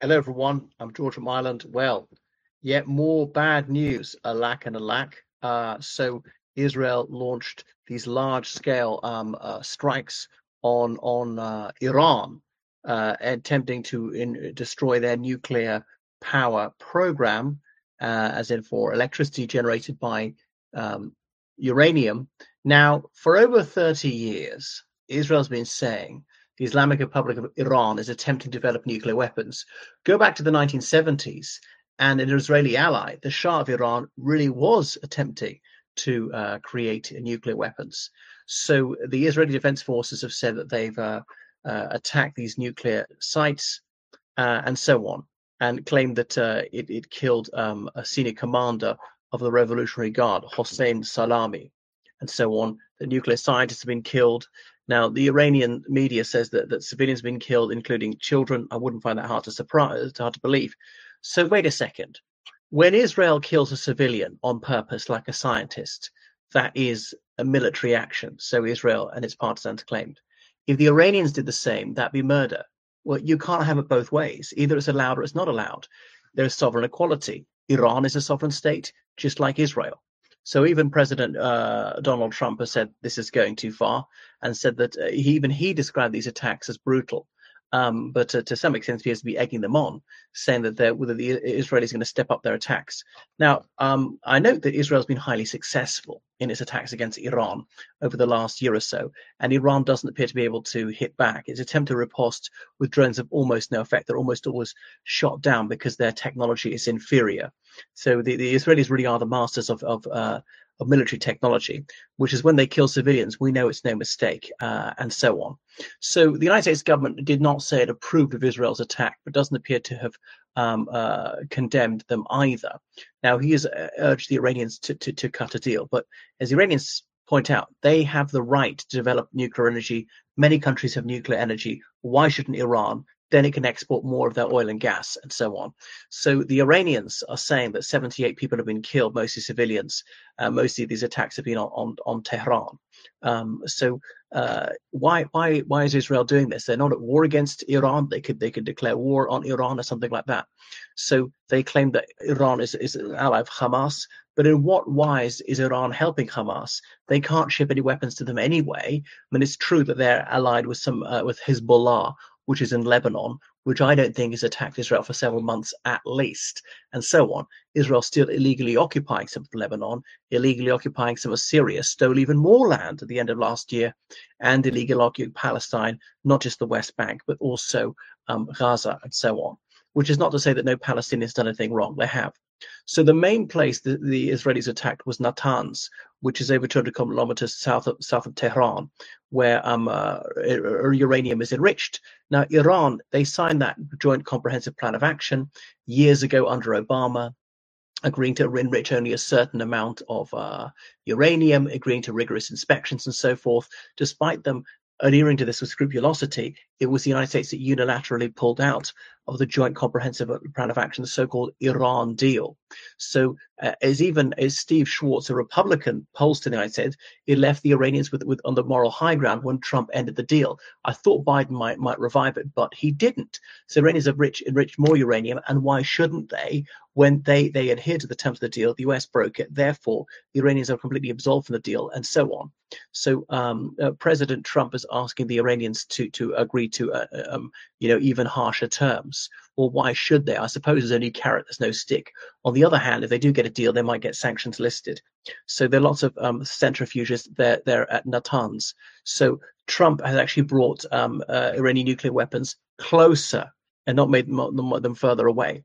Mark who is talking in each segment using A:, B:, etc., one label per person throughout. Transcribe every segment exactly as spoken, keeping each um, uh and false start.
A: Hello, everyone. I'm George from Ireland. Well, yet more bad news, alack and alack. Uh, so Israel launched these large-scale um, uh, strikes on on uh, Iran, uh, attempting to in, destroy their nuclear power program, uh, as in for electricity generated by um, uranium. Now, for over thirty years, Israel's been saying the Islamic Republic of Iran is attempting to develop nuclear weapons. Go back to the nineteen seventies, and an Israeli ally, the Shah of Iran, really was attempting to uh, create nuclear weapons. So the Israeli Defense Forces have said that they've uh, uh, attacked these nuclear sites uh, and so on, and claimed that uh, it, it killed um, a senior commander of the Revolutionary Guard, Hossein Salami, and so on. The nuclear scientists have been killed. Now, the Iranian media says that, that civilians have been killed, including children. I wouldn't find that hard to surprise, hard to believe. So wait a second. When Israel kills a civilian on purpose, like a scientist, that is a military action. So Israel and its partisans claimed. If the Iranians did the same, that'd be murder. Well, you can't have it both ways. Either it's allowed or it's not allowed. There's sovereign equality. Iran is a sovereign state, just like Israel. So even President uh, Donald Trump has said this is going too far, and said that uh, he, even he described these attacks as brutal. Um, but uh, to some extent, he appears to be egging them on, saying that they're, whether the Israelis are going to step up their attacks. Now, um, I note that Israel's been highly successful in its attacks against Iran over the last year or so, and Iran doesn't appear to be able to hit back. Its attempt to riposte with drones have almost no effect. They're almost always shot down because their technology is inferior. So the, the Israelis really are the masters of of, uh, of military technology, which is when they kill civilians, we know it's no mistake, uh, and so on. So the United States government did not say it approved of Israel's attack, but doesn't appear to have um, uh, condemned them either. Now, he has uh, urged the Iranians to, to, to cut a deal, but as the Iranians point out, they have the right to develop nuclear energy. Many countries have nuclear energy. Why shouldn't Iran? Then it can export more of their oil and gas and so on. So the Iranians are saying that seventy-eight people have been killed, mostly civilians. Uh, mostly these attacks have been on, on, on Tehran. Um, so uh, why why why is Israel doing this? They're not at war against Iran. They could they could declare war on Iran or something like that. So they claim that Iran is, is an ally of Hamas. But in what wise is Iran helping Hamas? They can't ship any weapons to them anyway. I mean, it's true that they're allied with some uh, with Hezbollah, which is in Lebanon, which I don't think has attacked Israel for several months at least, and so on. Israel still illegally occupying some of Lebanon, illegally occupying some of Syria, stole even more land at the end of last year, and illegally occupied Palestine, not just the West Bank, but also um, Gaza and so on, which is not to say that no Palestinians done anything wrong. They have. So the main place that the Israelis attacked was Natanz, which is over two hundred kilometers south of south of Tehran, where um, uh, uranium is enriched. Now, Iran, they signed that Joint Comprehensive Plan of Action years ago under Obama, agreeing to enrich only a certain amount of uh, uranium, agreeing to rigorous inspections and so forth. Despite them adhering to this with scrupulosity, it was the United States that unilaterally pulled out of the Joint Comprehensive Plan of Action, the so-called Iran deal. So uh, as even as Steve Schwartz, a Republican, pollster in the United States, it left the Iranians with, with on the moral high ground when Trump ended the deal. I thought Biden might might revive it, but he didn't. So Iranians have rich, enriched more uranium, and why shouldn't they? When they, they adhere to the terms of the deal, the U S broke it. Therefore, the Iranians are completely absolved from the deal, and so on. So um, uh, President Trump is asking the Iranians to to agree to uh, um, you know even harsher terms. Well, why should they? I suppose there's only carrot, there's no stick. On the other hand, if they do get a deal, they might get sanctions listed. So there are lots of um, centrifuges there there at Natanz. So Trump has actually brought um, uh, Iranian nuclear weapons closer and not made them, them further away.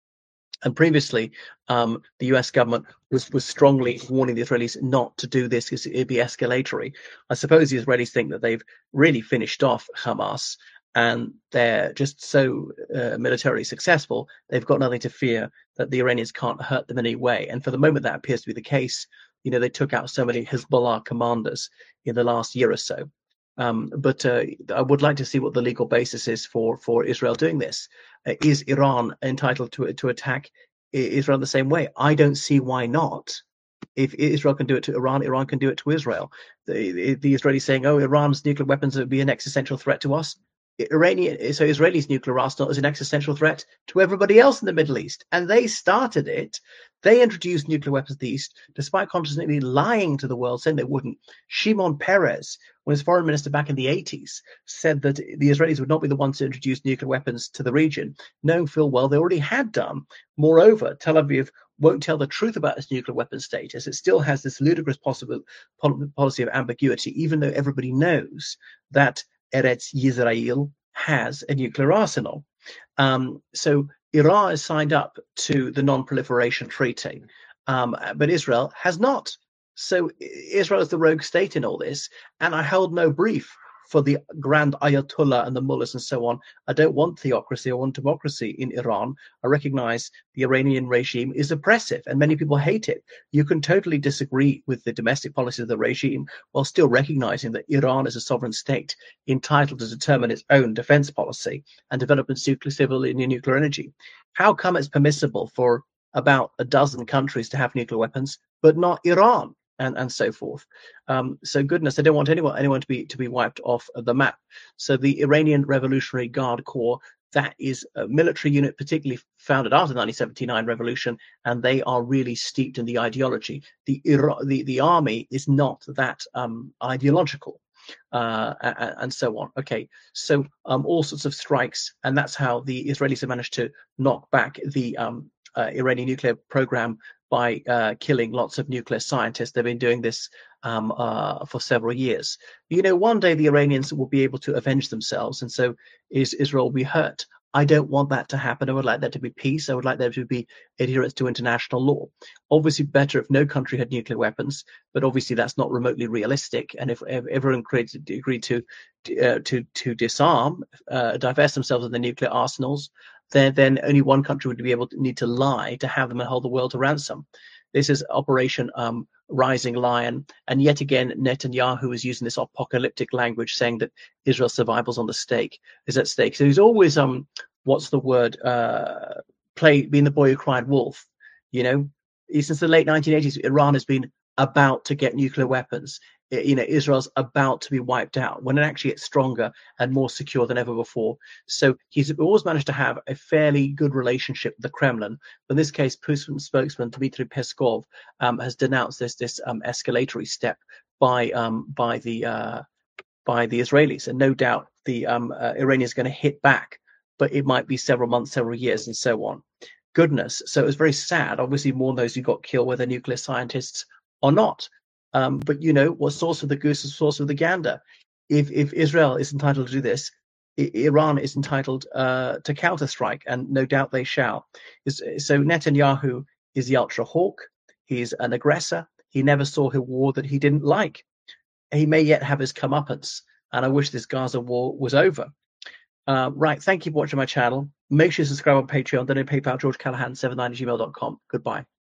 A: And previously, um, the U S government was, was strongly warning the Israelis not to do this because it'd be escalatory. I suppose the Israelis think that they've really finished off Hamas and they're just so uh, militarily successful, they've got nothing to fear, that the Iranians can't hurt them in any way. And for the moment, that appears to be the case. You know, they took out so many Hezbollah commanders in the last year or so. Um, but uh, I would like to see what the legal basis is for, for Israel doing this. Uh, is Iran entitled to to attack Israel the same way? I don't see why not. If Israel can do it to Iran, Iran can do it to Israel. The, the Israelis saying, "Oh, Iran's nuclear weapons would be an existential threat to us." Iranian, so Israel's nuclear arsenal is an existential threat to everybody else in the Middle East, and they started it. They introduced nuclear weapons to the East, despite consistently lying to the world, saying they wouldn't. Shimon Peres, when his foreign minister back in the eighties, said that the Israelis would not be the ones to introduce nuclear weapons to the region, knowing full well they already had done. Moreover, Tel Aviv won't tell the truth about its nuclear weapons status. It still has this ludicrous possible policy of ambiguity, even though everybody knows that Eretz Yisrael has a nuclear arsenal. Um, so Iran has signed up to the non-proliferation treaty, um, but Israel has not. So Israel is the rogue state in all this, and I held no brief for the grand Ayatollah and the mullahs and so on. I don't want theocracy, I want democracy in Iran. I recognize the Iranian regime is oppressive and many people hate it. You can totally disagree with the domestic policy of the regime while still recognizing that Iran is a sovereign state entitled to determine its own defense policy and develop its nuclear, civil and nuclear energy. How come it's permissible for about a dozen countries to have nuclear weapons, but not Iran? And, and so forth. Um, so goodness, I don't want anyone anyone to be to be wiped off the map. So the Iranian Revolutionary Guard Corps, that is a military unit particularly founded after the nineteen seventy-nine revolution, and they are really steeped in the ideology. The the, the army is not that um, ideological. Uh, and, and so on. Okay, so um, all sorts of strikes, and that's how the Israelis have managed to knock back the um, uh, Iranian nuclear program by uh, killing lots of nuclear scientists. They've been doing this um, uh, for several years. You know, one day the Iranians will be able to avenge themselves, and so is Israel will be hurt. I don't want that to happen. I would like there to be peace. I would like there to be adherence to international law. Obviously, better if no country had nuclear weapons, but obviously that's not remotely realistic. And if, if everyone created, agreed to uh, to to disarm, uh, divest themselves of their nuclear arsenals, then then only one country would be able to need to lie to have them and hold the world to ransom. This is Operation um, Rising Lion, and yet again Netanyahu is using this apocalyptic language, saying that Israel's survival's on the stake is at stake. So he's always um, what's the word? Uh, play being the boy who cried wolf. You know, since the late nineteen eighties, Iran has been about to get nuclear weapons. You know, Israel's about to be wiped out when it actually gets stronger and more secure than ever before. So he's always managed to have a fairly good relationship with the Kremlin. But in this case, Putin spokesman Dmitry Peskov um, has denounced this this um, escalatory step by um, by the uh, by the Israelis, and no doubt the um, uh, Iranians are going to hit back, but it might be several months, several years, and so on. Goodness, so it was very sad. Obviously, more of those who got killed were the nuclear scientists or not. Um, but you know, what's source of the goose is source of the gander. If if Israel is entitled to do this, I- Iran is entitled uh, to counterstrike, and no doubt they shall. So Netanyahu is the ultra hawk. He's an aggressor. He never saw a war that he didn't like. He may yet have his comeuppance, and I wish this Gaza war was over. Uh, right, thank you for watching my channel. Make sure you subscribe on Patreon, then on PayPal, George Callahan seven nine at gmail dot com. Goodbye.